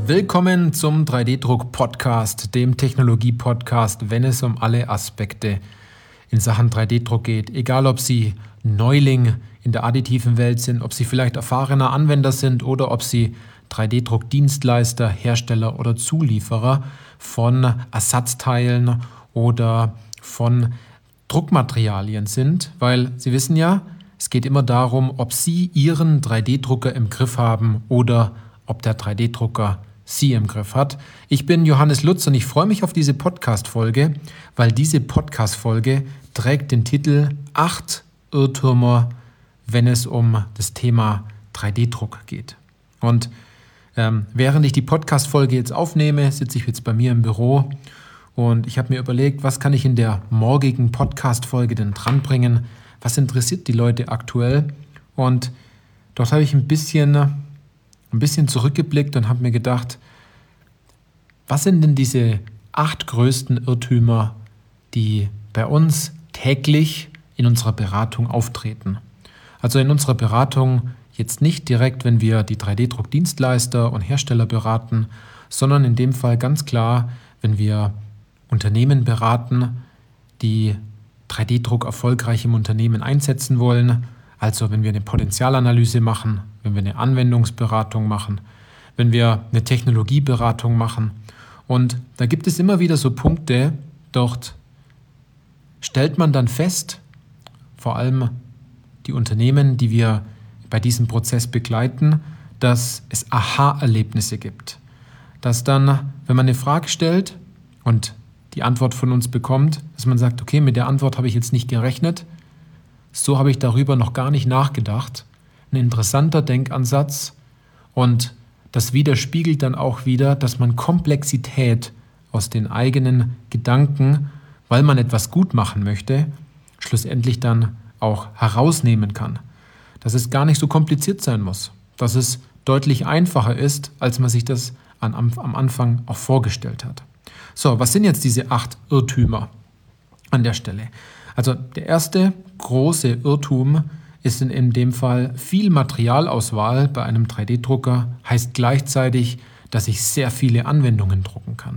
Willkommen zum 3D-Druck-Podcast, dem Technologie-Podcast, wenn es um alle Aspekte in Sachen 3D-Druck geht. Egal, ob Sie Neuling in der additiven Welt sind, ob Sie vielleicht erfahrener Anwender sind oder ob Sie 3D-Druck-Dienstleister, Hersteller oder Zulieferer von Ersatzteilen oder von Druckmaterialien sind, weil Sie wissen ja, es geht immer darum, ob Sie Ihren 3D-Drucker im Griff haben oder ob der 3D-Drucker Sie im Griff hat. Ich bin Johannes Lutz und ich freue mich auf diese Podcast-Folge, weil diese Podcast-Folge trägt den Titel 8 Irrtümer, wenn es um das Thema 3D-Druck geht. Und während ich die Podcast-Folge jetzt aufnehme, sitze ich jetzt bei mir im Büro und ich habe mir überlegt, was kann ich in der morgigen Podcast-Folge denn dranbringen? Was interessiert die Leute aktuell? Und dort habe ich ein bisschen zurückgeblickt und habe mir gedacht, was sind denn diese 8 größten Irrtümer, die bei uns täglich in unserer Beratung auftreten? Also in unserer Beratung jetzt nicht direkt, wenn wir die 3D-Druck-Dienstleister und Hersteller beraten, sondern in dem Fall ganz klar, wenn wir Unternehmen beraten, die 3D-Druck erfolgreich im Unternehmen einsetzen wollen. Also wenn wir eine Potenzialanalyse machen, wenn wir eine Anwendungsberatung machen, wenn wir eine Technologieberatung machen. Und da gibt es immer wieder so Punkte, dort stellt man dann fest, vor allem die Unternehmen, die wir bei diesem Prozess begleiten, dass es Aha-Erlebnisse gibt. Dass dann, wenn man eine Frage stellt und die Antwort von uns bekommt, dass man sagt, okay, mit der Antwort habe ich jetzt nicht gerechnet, so habe ich darüber noch gar nicht nachgedacht. Ein interessanter Denkansatz und das widerspiegelt dann auch wieder, dass man Komplexität aus den eigenen Gedanken, weil man etwas gut machen möchte, schlussendlich dann auch herausnehmen kann. Dass es gar nicht so kompliziert sein muss, dass es deutlich einfacher ist, als man sich das am Anfang auch vorgestellt hat. So, was sind jetzt diese 8 Irrtümer an der Stelle? Also der erste große Irrtum ist in dem Fall, viel Materialauswahl bei einem 3D-Drucker heißt gleichzeitig, dass ich sehr viele Anwendungen drucken kann.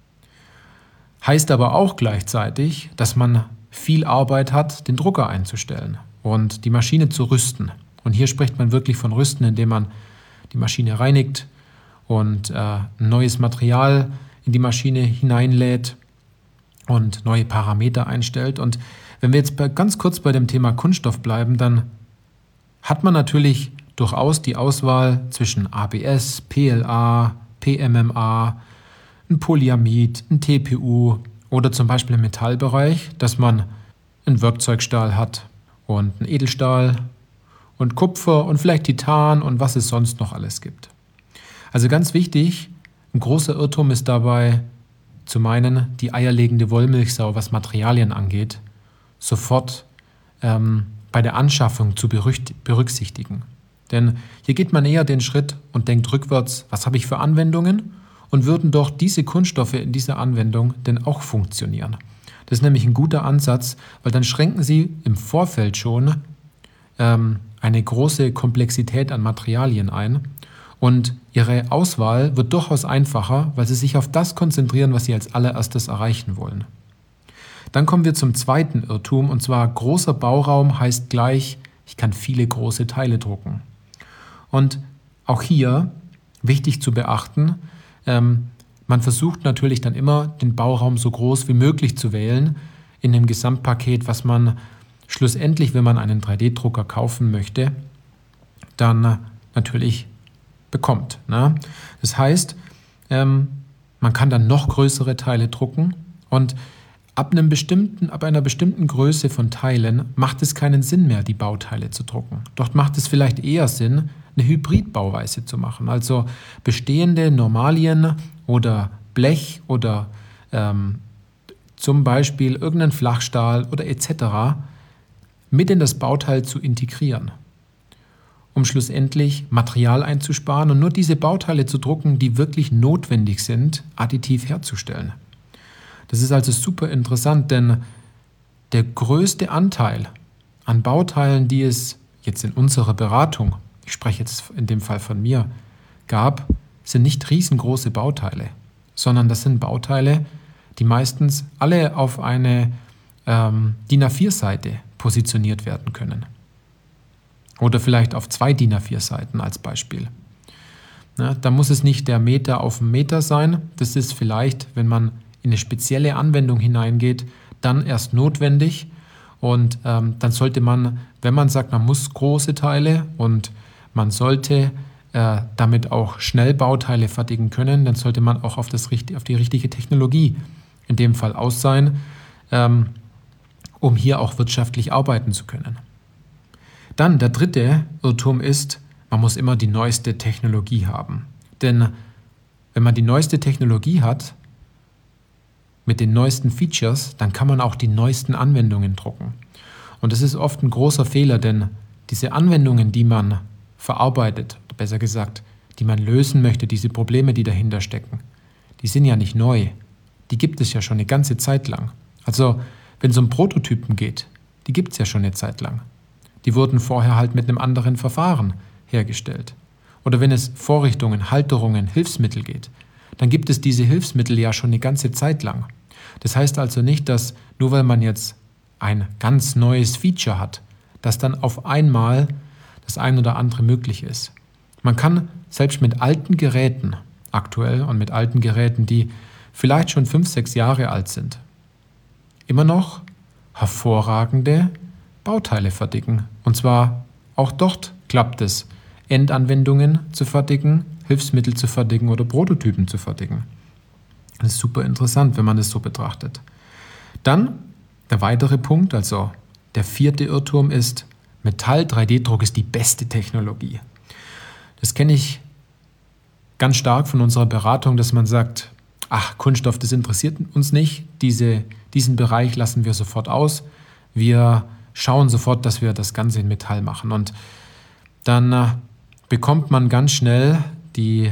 Heißt aber auch gleichzeitig, dass man viel Arbeit hat, den Drucker einzustellen und die Maschine zu rüsten. Und hier spricht man wirklich von rüsten, indem man die Maschine reinigt und neues Material in die Maschine hineinlädt und neue Parameter einstellt. Und wenn wir jetzt ganz kurz bei dem Thema Kunststoff bleiben, dann hat man natürlich durchaus die Auswahl zwischen ABS, PLA, PMMA, ein Polyamid, ein TPU oder zum Beispiel im Metallbereich, dass man einen Werkzeugstahl hat und einen Edelstahl und Kupfer und vielleicht Titan und was es sonst noch alles gibt. Also ganz wichtig, ein großer Irrtum ist dabei zu meinen, die eierlegende Wollmilchsau, was Materialien angeht, sofort bei der Anschaffung zu berücksichtigen. Denn hier geht man eher den Schritt und denkt rückwärts, was habe ich für Anwendungen und würden doch diese Kunststoffe in dieser Anwendung denn auch funktionieren. Das ist nämlich ein guter Ansatz, weil dann schränken Sie im Vorfeld schon eine große Komplexität an Materialien ein und Ihre Auswahl wird durchaus einfacher, weil Sie sich auf das konzentrieren, was Sie als allererstes erreichen wollen. Dann kommen wir zum zweiten Irrtum, und zwar großer Bauraum heißt gleich, ich kann viele große Teile drucken. Und auch hier wichtig zu beachten, man versucht natürlich dann immer, den Bauraum so groß wie möglich zu wählen in dem Gesamtpaket, was man schlussendlich, wenn man einen 3D-Drucker kaufen möchte, dann natürlich bekommt. Ne? Das heißt, man kann dann noch größere Teile drucken und ab einer bestimmten Größe von Teilen macht es keinen Sinn mehr, die Bauteile zu drucken. Dort macht es vielleicht eher Sinn, eine Hybridbauweise zu machen. Also bestehende Normalien oder Blech oder zum Beispiel irgendeinen Flachstahl oder etc. mit in das Bauteil zu integrieren, um schlussendlich Material einzusparen und nur diese Bauteile zu drucken, die wirklich notwendig sind, additiv herzustellen. Das ist also super interessant, denn der größte Anteil an Bauteilen, die es jetzt in unserer Beratung, ich spreche jetzt in dem Fall von mir, gab, sind nicht riesengroße Bauteile, sondern das sind Bauteile, die meistens alle auf eine DIN A4-Seite positioniert werden können. Oder vielleicht auf 2 DIN A4-Seiten als Beispiel. Ja, da muss es nicht der Meter auf den Meter sein. Das ist vielleicht, wenn man in eine spezielle Anwendung hineingeht, dann erst notwendig. Und dann sollte man, wenn man sagt, man muss große Teile und man sollte damit auch schnell Bauteile fertigen können, dann sollte man auch auf die richtige Technologie in dem Fall aus sein, um hier auch wirtschaftlich arbeiten zu können. Dann der dritte Irrtum ist, man muss immer die neueste Technologie haben. Denn wenn man die neueste Technologie hat, mit den neuesten Features, dann kann man auch die neuesten Anwendungen drucken. Und das ist oft ein großer Fehler, denn diese Anwendungen, die man verarbeitet, oder besser gesagt, die man lösen möchte, diese Probleme, die dahinter stecken, die sind ja nicht neu. Die gibt es ja schon eine ganze Zeit lang. Also wenn es um Prototypen geht, die gibt es ja schon eine Zeit lang. Die wurden vorher halt mit einem anderen Verfahren hergestellt. Oder wenn es Vorrichtungen, Halterungen, Hilfsmittel geht, dann gibt es diese Hilfsmittel ja schon eine ganze Zeit lang. Das heißt also nicht, dass nur weil man jetzt ein ganz neues Feature hat, dass dann auf einmal das ein oder andere möglich ist. Man kann selbst mit alten Geräten aktuell und mit alten Geräten, die vielleicht schon 5, 6 Jahre alt sind, immer noch hervorragende Bauteile fertigen. Und zwar auch dort klappt es, Endanwendungen zu fertigen, Hilfsmittel zu fertigen oder Prototypen zu fertigen. Das ist super interessant, wenn man das so betrachtet. Dann der weitere Punkt, also der 4. Irrtum ist, Metall-3D-Druck ist die beste Technologie. Das kenne ich ganz stark von unserer Beratung, dass man sagt, ach, Kunststoff, das interessiert uns nicht, diesen Bereich lassen wir sofort aus. Wir schauen sofort, dass wir das Ganze in Metall machen. Und dann bekommt man ganz schnell die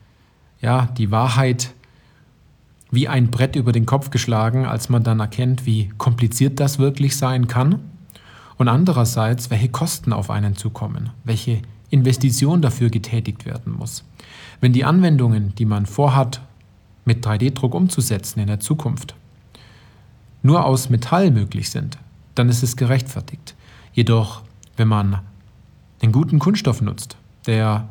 Wahrheit wie ein Brett über den Kopf geschlagen, als man dann erkennt, wie kompliziert das wirklich sein kann. Und andererseits, welche Kosten auf einen zukommen, welche Investition dafür getätigt werden muss. Wenn die Anwendungen, die man vorhat, mit 3D-Druck umzusetzen in der Zukunft, nur aus Metall möglich sind, dann ist es gerechtfertigt. Jedoch, wenn man einen guten Kunststoff nutzt, der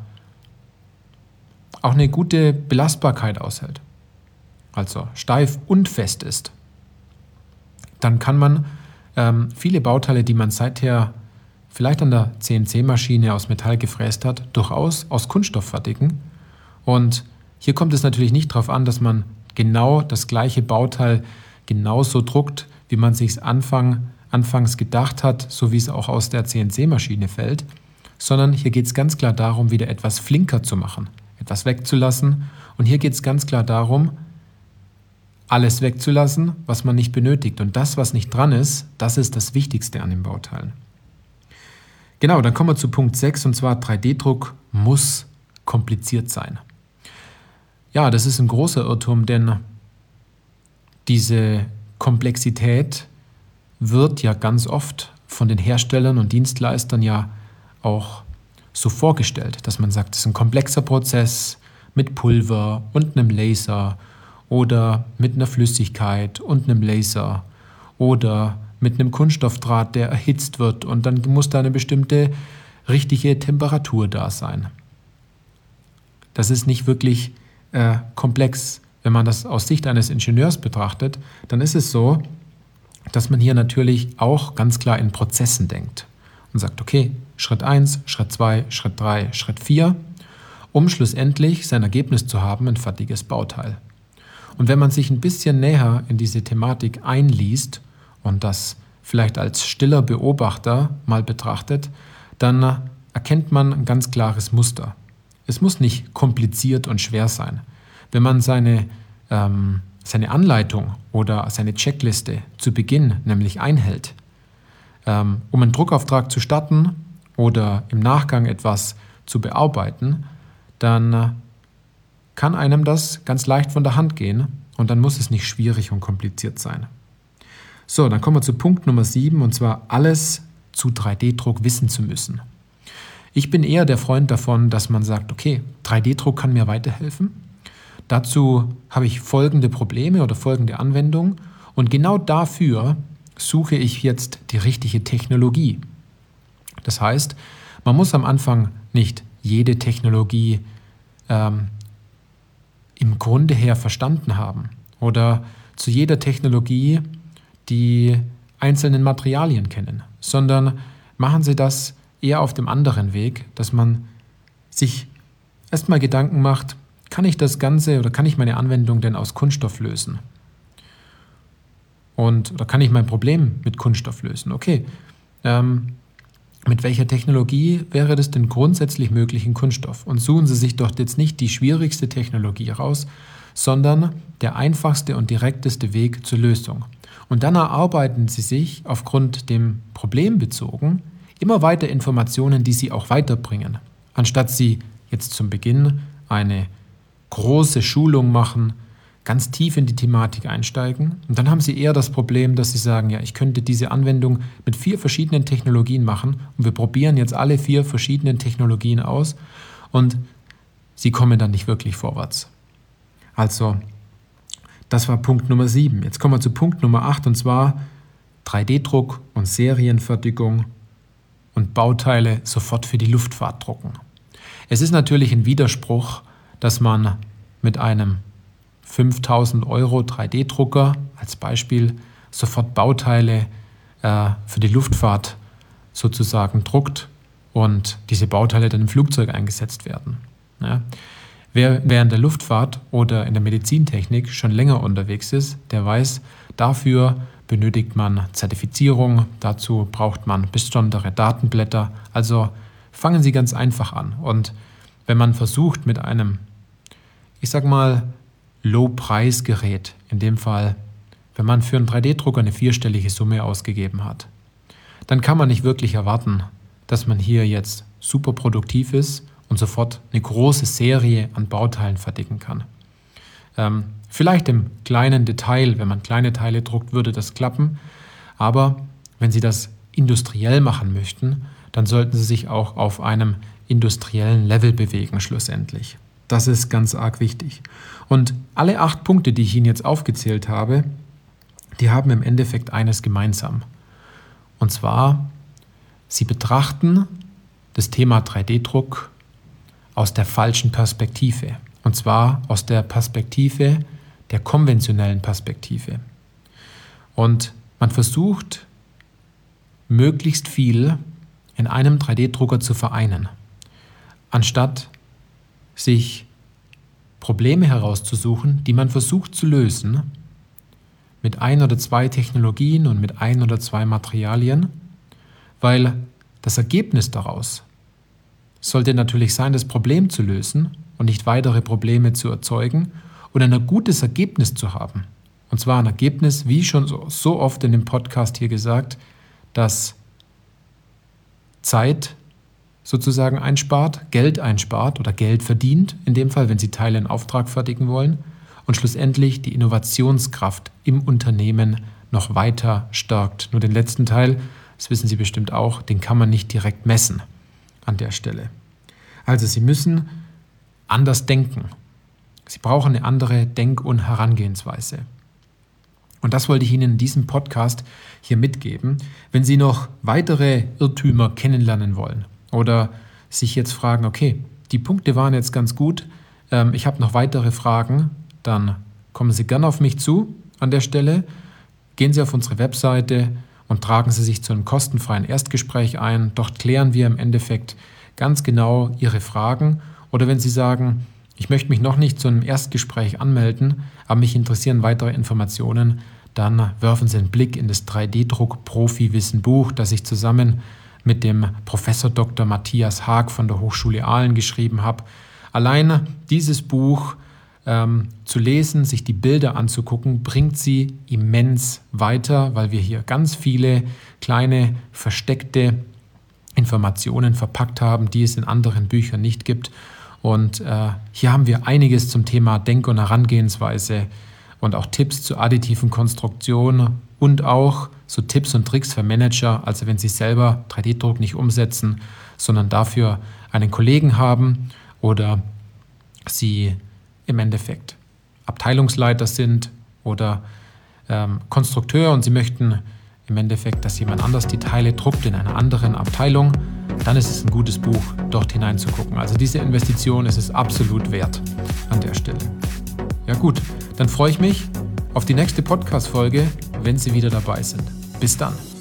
auch eine gute Belastbarkeit aushält, also steif und fest ist, dann kann man viele Bauteile, die man seither vielleicht an der CNC-Maschine aus Metall gefräst hat, durchaus aus Kunststoff fertigen. Und hier kommt es natürlich nicht darauf an, dass man genau das gleiche Bauteil genauso druckt, wie man sich anfangs gedacht hat, so wie es auch aus der CNC-Maschine fällt, sondern hier geht es ganz klar darum, wieder etwas flinker zu machen, etwas wegzulassen. Und hier geht es ganz klar darum, alles wegzulassen, was man nicht benötigt. Und das, was nicht dran ist, das ist das Wichtigste an den Bauteilen. Genau, dann kommen wir zu Punkt 6, und zwar 3D-Druck muss kompliziert sein. Ja, das ist ein großer Irrtum, denn diese Komplexität wird ja ganz oft von den Herstellern und Dienstleistern ja auch so vorgestellt, dass man sagt, es ist ein komplexer Prozess mit Pulver und einem Laser oder mit einer Flüssigkeit und einem Laser oder mit einem Kunststoffdraht, der erhitzt wird, und dann muss da eine bestimmte richtige Temperatur da sein. Das ist nicht wirklich komplex. Wenn man das aus Sicht eines Ingenieurs betrachtet, dann ist es so, dass man hier natürlich auch ganz klar in Prozessen denkt und sagt, okay, Schritt 1, Schritt 2, Schritt 3, Schritt 4, um schlussendlich sein Ergebnis zu haben, ein fertiges Bauteil. Und wenn man sich ein bisschen näher in diese Thematik einliest und das vielleicht als stiller Beobachter mal betrachtet, dann erkennt man ein ganz klares Muster. Es muss nicht kompliziert und schwer sein. Wenn man seine Anleitung oder seine Checkliste zu Beginn nämlich einhält, um einen Druckauftrag zu starten oder im Nachgang etwas zu bearbeiten, dann kann einem das ganz leicht von der Hand gehen und dann muss es nicht schwierig und kompliziert sein. So, dann kommen wir zu Punkt Nummer 7, und zwar alles zu 3D-Druck wissen zu müssen. Ich bin eher der Freund davon, dass man sagt, okay, 3D-Druck kann mir weiterhelfen. Dazu habe ich folgende Probleme oder folgende Anwendung und genau dafür suche ich jetzt die richtige Technologie. Das heißt, man muss am Anfang nicht jede Technologie im Grunde her verstanden haben oder zu jeder Technologie die einzelnen Materialien kennen, sondern machen Sie das eher auf dem anderen Weg, dass man sich erstmal Gedanken macht, kann ich das Ganze oder kann ich meine Anwendung denn aus Kunststoff lösen? Oder kann ich mein Problem mit Kunststoff lösen? Okay, mit welcher Technologie wäre das denn grundsätzlich möglich in Kunststoff? Und suchen Sie sich doch jetzt nicht die schwierigste Technologie raus, sondern der einfachste und direkteste Weg zur Lösung. Und dann erarbeiten Sie sich aufgrund dem Problem bezogen immer weiter Informationen, die Sie auch weiterbringen. Anstatt Sie jetzt zum Beginn eine große Schulung machen, ganz tief in die Thematik einsteigen und dann haben Sie eher das Problem, dass Sie sagen, ja, ich könnte diese Anwendung mit 4 verschiedenen Technologien machen und wir probieren jetzt alle 4 verschiedenen Technologien aus und Sie kommen dann nicht wirklich vorwärts. Also, das war Punkt Nummer 7. Jetzt kommen wir zu Punkt Nummer 8 und zwar 3D-Druck und Serienfertigung und Bauteile sofort für die Luftfahrt drucken. Es ist natürlich ein Widerspruch, dass man mit einem 5.000 € 3D-Drucker als Beispiel sofort Bauteile für die Luftfahrt sozusagen druckt und diese Bauteile dann im Flugzeug eingesetzt werden. Ja. Wer während der Luftfahrt oder in der Medizintechnik schon länger unterwegs ist, der weiß, dafür benötigt man Zertifizierung, dazu braucht man besondere Datenblätter. Also fangen Sie ganz einfach an. Und wenn man versucht mit einem, ich sag mal, Low-Preis-Gerät, in dem Fall, wenn man für einen 3D-Drucker eine 4-stellige Summe ausgegeben hat, dann kann man nicht wirklich erwarten, dass man hier jetzt super produktiv ist und sofort eine große Serie an Bauteilen fertigen kann. Vielleicht im kleinen Detail, wenn man kleine Teile druckt, würde das klappen, aber wenn Sie das industriell machen möchten, dann sollten Sie sich auch auf einem industriellen Level bewegen schlussendlich. Das ist ganz arg wichtig. Und alle 8 Punkte, die ich Ihnen jetzt aufgezählt habe, die haben im Endeffekt eines gemeinsam. Und zwar, sie betrachten das Thema 3D-Druck aus der falschen Perspektive. Und zwar aus der Perspektive der konventionellen Perspektive. Und man versucht, möglichst viel in einem 3D-Drucker zu vereinen, anstatt sich Probleme herauszusuchen, die man versucht zu lösen, mit 1 oder 2 Technologien und mit 1 oder 2 Materialien, weil das Ergebnis daraus sollte natürlich sein, das Problem zu lösen und nicht weitere Probleme zu erzeugen und ein gutes Ergebnis zu haben. Und zwar ein Ergebnis, wie schon so oft in dem Podcast hier gesagt, das Zeit sozusagen einspart, Geld einspart oder Geld verdient, in dem Fall, wenn Sie Teile in Auftrag fertigen wollen und schlussendlich die Innovationskraft im Unternehmen noch weiter stärkt. Nur den letzten Teil, das wissen Sie bestimmt auch, den kann man nicht direkt messen an der Stelle. Also Sie müssen anders denken. Sie brauchen eine andere Denk- und Herangehensweise. Und das wollte ich Ihnen in diesem Podcast hier mitgeben. Wenn Sie noch weitere Irrtümer kennenlernen wollen oder sich jetzt fragen, okay, die Punkte waren jetzt ganz gut, ich habe noch weitere Fragen, dann kommen Sie gerne auf mich zu an der Stelle. Gehen Sie auf unsere Webseite und tragen Sie sich zu einem kostenfreien Erstgespräch ein. Dort klären wir im Endeffekt ganz genau Ihre Fragen. Oder wenn Sie sagen, ich möchte mich noch nicht zu einem Erstgespräch anmelden, aber mich interessieren weitere Informationen, dann werfen Sie einen Blick in das 3D-Druck-Profi-Wissen-Buch, das ich zusammen mit dem Professor Dr. Matthias Haag von der Hochschule Aalen geschrieben habe. Allein dieses Buch zu lesen, sich die Bilder anzugucken, bringt Sie immens weiter, weil wir hier ganz viele kleine versteckte Informationen verpackt haben, die es in anderen Büchern nicht gibt. Und hier haben wir einiges zum Thema Denk- und Herangehensweise und auch Tipps zur additiven Konstruktion und auch so Tipps und Tricks für Manager, also wenn Sie selber 3D-Druck nicht umsetzen, sondern dafür einen Kollegen haben oder Sie im Endeffekt Abteilungsleiter sind oder Konstrukteur und Sie möchten im Endeffekt, dass jemand anders die Teile druckt in einer anderen Abteilung, dann ist es ein gutes Buch, dort hineinzugucken. Also diese Investition ist es absolut wert an der Stelle. Ja gut, dann freue ich mich auf die nächste Podcast-Folge, wenn Sie wieder dabei sind. Bis dann.